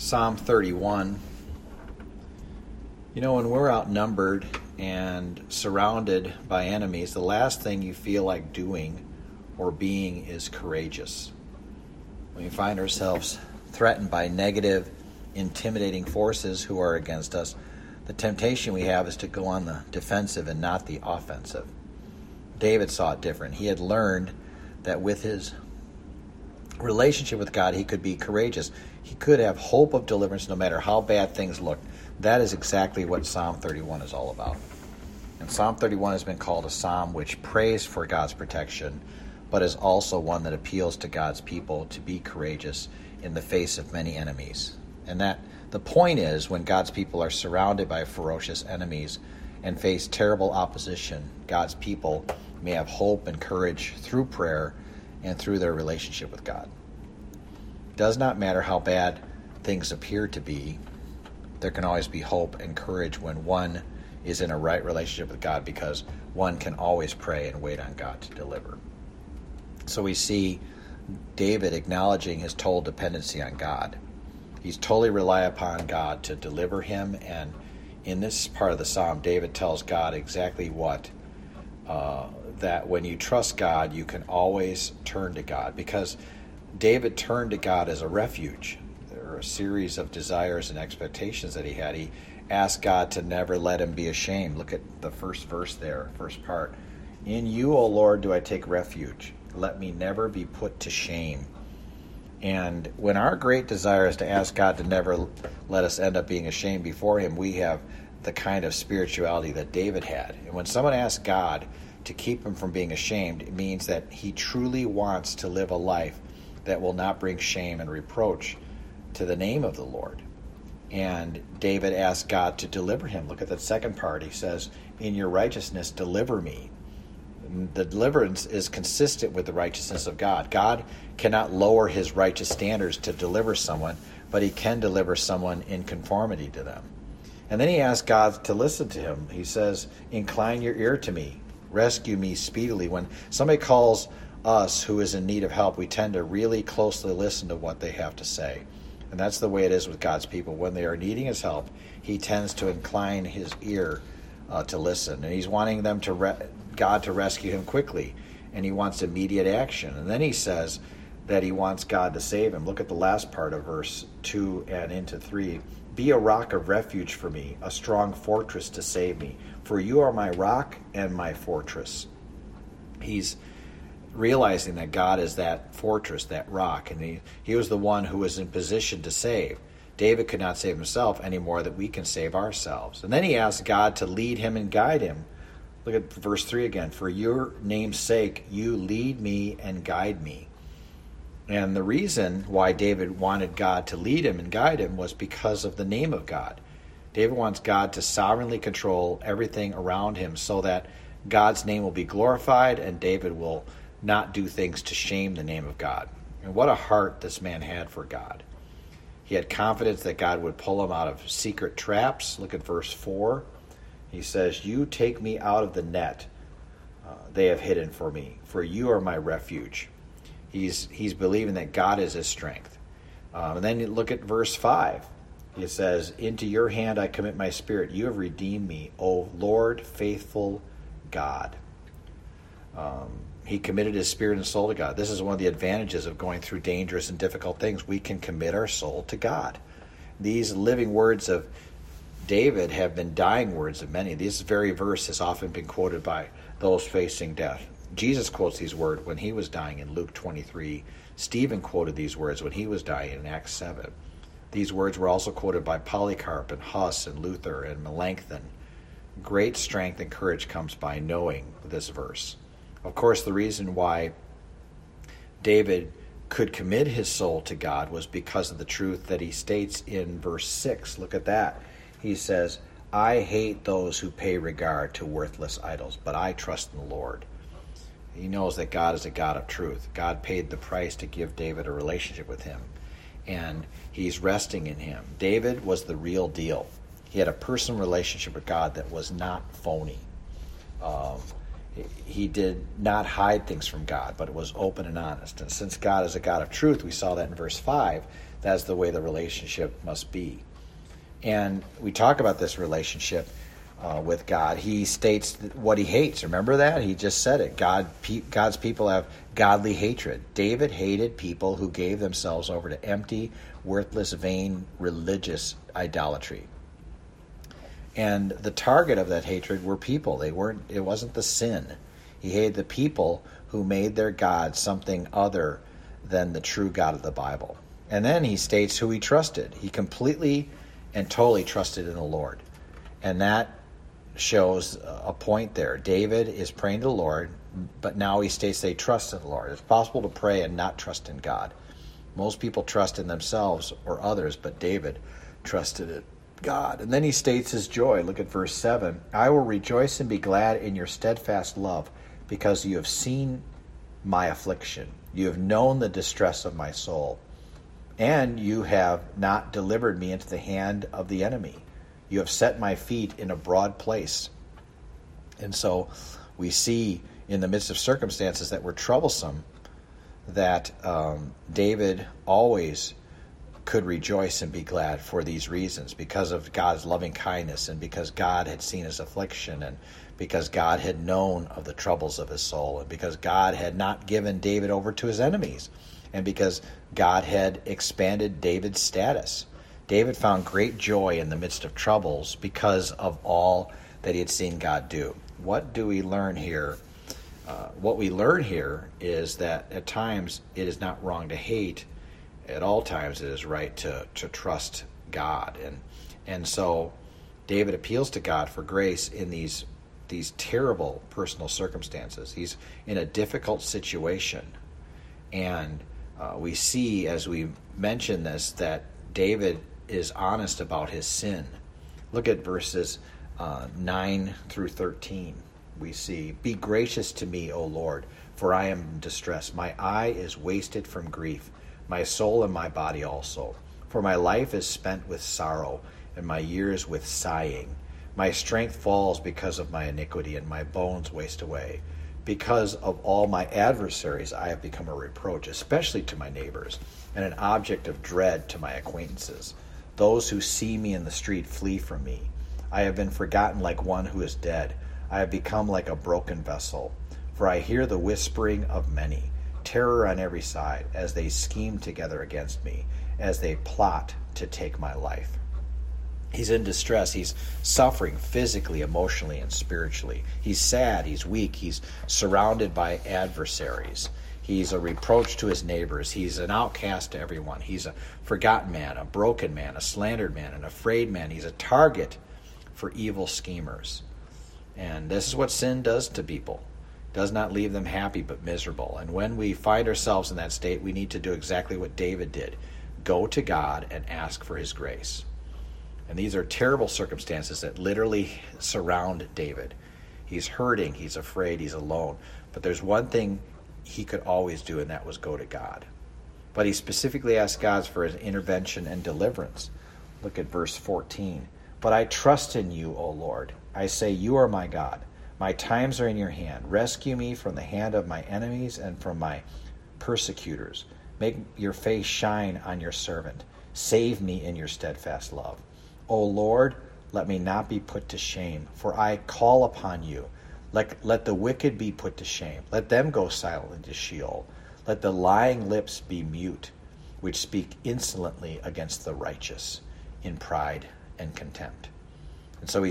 Psalm 31. You know, when we're outnumbered and surrounded by enemies, the last thing you feel like doing or being is courageous. When we find ourselves threatened by negative, intimidating forces who are against us, the temptation we have is to go on the defensive and not the offensive. David saw it different. He had learned that with his relationship with God, he could be courageous. He could have hope of deliverance no matter how bad things looked. That is exactly what Psalm 31 is all about. And Psalm 31 has been called a psalm which prays for God's protection, but is also one that appeals to God's people to be courageous in the face of many enemies. And that the point is, when God's people are surrounded by ferocious enemies and face terrible opposition, God's people may have hope and courage through prayer and through their relationship with God. It does not matter how bad things appear to be, there can always be hope and courage when one is in a right relationship with God, because one can always pray and wait on God to deliver. So we see David acknowledging his total dependency on God. He's totally rely upon God to deliver him, and in this part of the psalm, David tells God exactly what that when you trust God, you can always turn to God, because David turned to God as a refuge. There are a series of desires and expectations that he had. He asked God to never let him be ashamed. Look at the first verse there, first part. In you, O Lord, do I take refuge. Let me never be put to shame. And when our great desire is to ask God to never let us end up being ashamed before him, we have the kind of spirituality that David had. And when someone asks God to keep him from being ashamed, it means that he truly wants to live a life that will not bring shame and reproach to the name of the Lord. And David asked God to deliver him. Look at that second part. He says, in your righteousness, deliver me. The deliverance is consistent with the righteousness of God. God cannot lower his righteous standards to deliver someone, but he can deliver someone in conformity to them. And then he asks God to listen to him. He says, incline your ear to me. Rescue me speedily. When somebody calls us who is in need of help, we tend to really closely listen to what they have to say. And that's the way it is with God's people. When they are needing his help, he tends to incline his ear to listen. And he's wanting them God to rescue him quickly. And he wants immediate action. And then he says that he wants God to save him. Look at the last part of verse 2 and into 3. Be a rock of refuge for me, a strong fortress to save me. For you are my rock and my fortress. He's realizing that God is that fortress, that rock, and he was the one who was in position to save. David could not save himself any more than we can save ourselves. And then he asked God to lead him and guide him. Look at verse 3 again. For your name's sake, you lead me and guide me. And the reason why David wanted God to lead him and guide him was because of the name of God. David wants God to sovereignly control everything around him so that God's name will be glorified and David will not do things to shame the name of God. And what a heart this man had for God. He had confidence that God would pull him out of secret traps. Look at verse 4. He says, you take me out of the net they have hidden for me, for you are my refuge. He's believing that God is his strength. And then you look at verse 5. It says, into your hand I commit my spirit. You have redeemed me, O Lord, faithful God. He committed his spirit and soul to God. This is one of the advantages of going through dangerous and difficult things. We can commit our soul to God. These living words of David have been dying words of many. This very verse has often been quoted by those facing death. Jesus quotes these words when he was dying in Luke 23. Stephen quoted these words when he was dying in Acts 7. These words were also quoted by Polycarp and Huss and Luther and Melanchthon. Great strength and courage comes by knowing this verse. Of course, the reason why David could commit his soul to God was because of the truth that he states in verse 6. Look at that. He says, I hate those who pay regard to worthless idols, but I trust in the Lord. He knows that God is a God of truth. God paid the price to give David a relationship with him, and he's resting in him. David was the real deal. He had a personal relationship with God that was not phony. He did not hide things from God, but it was open and honest. And since God is a God of truth, we saw that in verse 5, that's the way the relationship must be. And we talk about this relationship with God. He states what he hates. Remember that? He just said it. God's people have godly hatred. David hated people who gave themselves over to empty, worthless, vain, religious idolatry. And the target of that hatred were people. It wasn't the sin. He hated the people who made their God something other than the true God of the Bible. And then he states who he trusted. He completely and totally trusted in the Lord. And that shows a point there. David is praying to the Lord, but now he states they trust in the Lord. It's possible to pray and not trust in God. Most people trust in themselves or others, but David trusted in God. And then he states his joy. Look at verse 7. I will rejoice and be glad in your steadfast love, because you have seen my affliction. You have known the distress of my soul, and you have not delivered me into the hand of the enemy. You have set my feet in a broad place. And so we see in the midst of circumstances that were troublesome, that David always could rejoice and be glad for these reasons, because of God's loving kindness, and because God had seen his affliction, and because God had known of the troubles of his soul, and because God had not given David over to his enemies, and because God had expanded David's status. David found great joy in the midst of troubles because of all that he had seen God do. What do we learn here? What we learn here is that at times it is not wrong to hate. At all times it is right to trust God. And so David appeals to God for grace in these terrible personal circumstances. He's in a difficult situation. And we see, as we mention this, that David is honest about his sin. Look at verses 9 through 13. We see, be gracious to me, O Lord, for I am in distress. My eye is wasted from grief, my soul and my body also. For my life is spent with sorrow, and my years with sighing. My strength falls because of my iniquity, and my bones waste away. Because of all my adversaries I have become a reproach, especially to my neighbors, and an object of dread to my acquaintances. Those who see me in the street flee from me. I have been forgotten like one who is dead. I have become like a broken vessel. For I hear the whispering of many, terror on every side, as they scheme together against me, as they plot to take my life. He's in distress. He's suffering physically, emotionally, and spiritually. He's sad. He's weak. He's surrounded by adversaries. He's a reproach to his neighbors. He's an outcast to everyone. He's a forgotten man, a broken man, a slandered man, an afraid man. He's a target for evil schemers. And this is what sin does to people. It does not leave them happy but miserable. And when we find ourselves in that state, we need to do exactly what David did. Go to God and ask for his grace. And these are terrible circumstances that literally surround David. He's hurting, he's afraid, he's alone. But there's one thing he could always do, and that was go to God. But he specifically asked God for his intervention and deliverance. Look at verse 14. But I trust in you, O Lord. I say, you are my God. My times are in your hand. Rescue me from the hand of my enemies and from my persecutors. Make your face shine on your servant. Save me in your steadfast love. O Lord, let me not be put to shame, for I call upon you. Let the wicked be put to shame. Let them go silent into Sheol. Let the lying lips be mute, which speak insolently against the righteous in pride and contempt. And so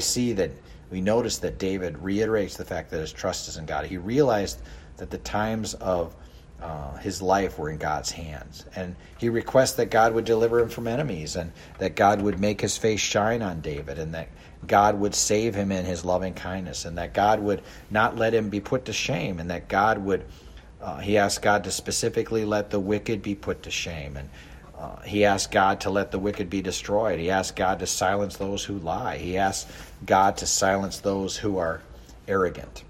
we notice that David reiterates the fact that his trust is in God. He realized that the times of his life were in God's hands. And he requests that God would deliver him from enemies, and that God would make his face shine on David, and that God would save him in his loving kindness, and that God would not let him be put to shame, and that God would, he asked God to specifically let the wicked be put to shame. And he asked God to let the wicked be destroyed. He asked God to silence those who lie. He asked God to silence those who are arrogant.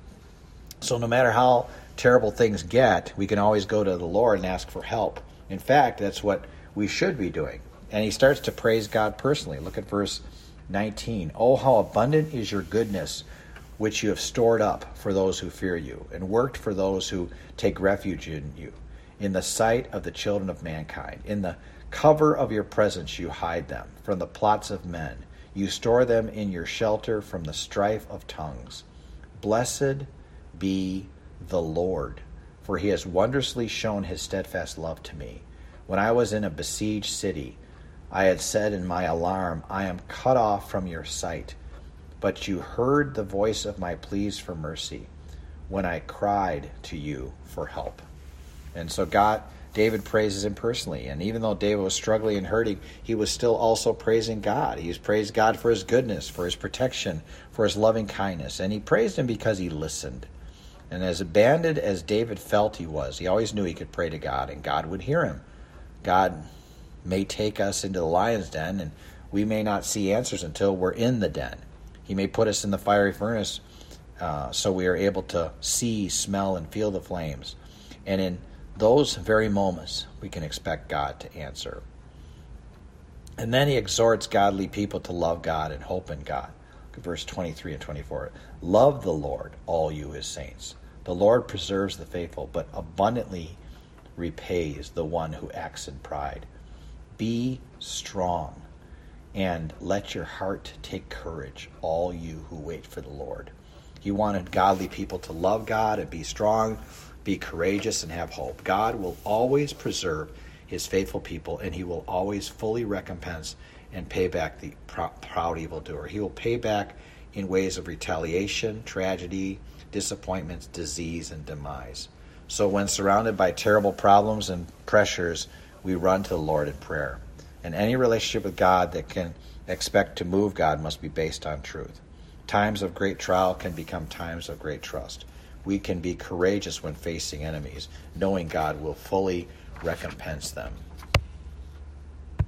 So no matter how terrible things get, we can always go to the Lord and ask for help. In fact, that's what we should be doing. And he starts to praise God personally. Look at verse 19. Oh, how abundant is your goodness, which you have stored up for those who fear you, and worked for those who take refuge in you. In the sight of the children of mankind, in the cover of your presence you hide them from the plots of men. You store them in your shelter from the strife of tongues. Blessed be the Lord, for he has wondrously shown his steadfast love to me. When I was in a besieged city, I had said in my alarm, I am cut off from your sight. But you heard the voice of my pleas for mercy when I cried to you for help. And so David praises him personally. And even though David was struggling and hurting, he was still also praising God. He praised God for his goodness, for his protection, for his loving kindness. And he praised him because he listened. And as abandoned as David felt he was, he always knew he could pray to God, and God would hear him. God may take us into the lion's den, and we may not see answers until we're in the den. He may put us in the fiery furnace so we are able to see, smell, and feel the flames. And in those very moments, we can expect God to answer. And then he exhorts godly people to love God and hope in God. Look at verse 23 and 24. Love the Lord, all you his saints. The Lord preserves the faithful, but abundantly repays the one who acts in pride. Be strong, and let your heart take courage, all you who wait for the Lord. He wanted godly people to love God and be strong, be courageous, and have hope. God will always preserve his faithful people, and he will always fully recompense and pay back the proud evildoer. He will pay back in ways of retaliation, tragedy, disappointments, disease, and demise. So when surrounded by terrible problems and pressures, we run to the Lord in prayer. And any relationship with God that can expect to move God must be based on truth. Times of great trial can become times of great trust. We can be courageous when facing enemies, knowing God will fully recompense them.